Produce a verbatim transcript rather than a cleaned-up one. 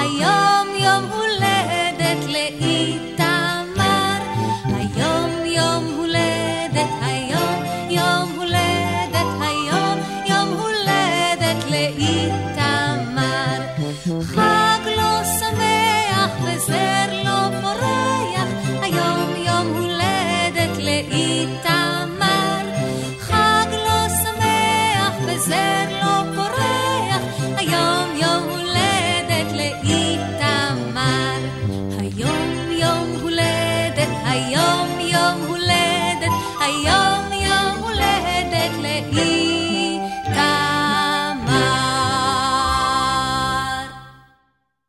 היום יום הולדת לאיתמר, היום יום הולדת, היום יום הולדת, היום יום הולדת לאיתמר. חג לו שמח וזר לו